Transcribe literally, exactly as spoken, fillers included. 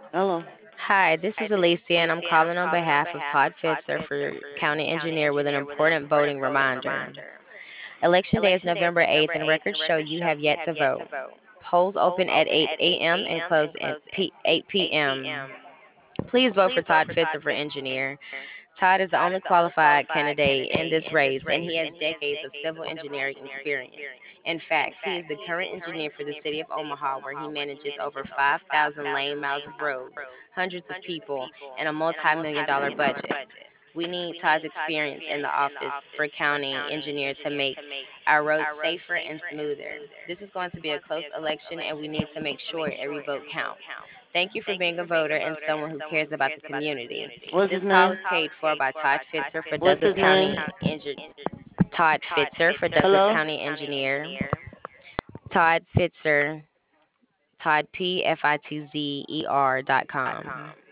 Hello. Hi, this is Alicia, and I'm calling on behalf of Todd Fitzer for County Engineer with an important voting reminder. Election Day is November eighth, and records show you have yet to vote. Polls open at eight a m and close at p- eight p m. Please vote for Todd Fitzer for engineer. Todd is the only qualified candidate in this race, and he has decades of civil engineering experience. In fact, he is the current engineer for the city of Omaha, where he manages over five thousand lane miles of roads, hundreds of people, and a multi million dollar budget. We need Todd's experience in the office for county engineer to make our roads safer and smoother. This is going to be a close election, and we need to make sure every vote counts. Thank you for being a voter and someone who cares about the community. What's his This call name? is paid for by Todd Fitzer for What's Douglas his name? County Engineer. Todd Fitzer for Douglas Hello? County Engineer. Todd Fitzer. Todd P F I T Z E R dot com.